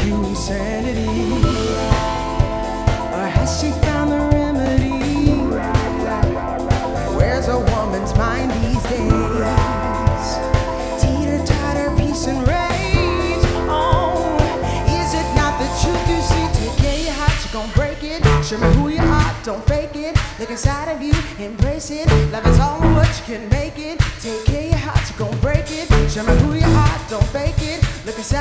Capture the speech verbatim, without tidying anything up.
you insanity? Or has she found the remedy? Where's a woman's mind these days? Teeter-totter, peace and rage. Oh, is it not the truth you see? Take care of your heart, you gon' break it. Show me who you are, don't fake it. Look inside of you, embrace it. Love is all what you can make it. Take care of your heart, you gon' break it. Show me who you are, don't fake it. Look inside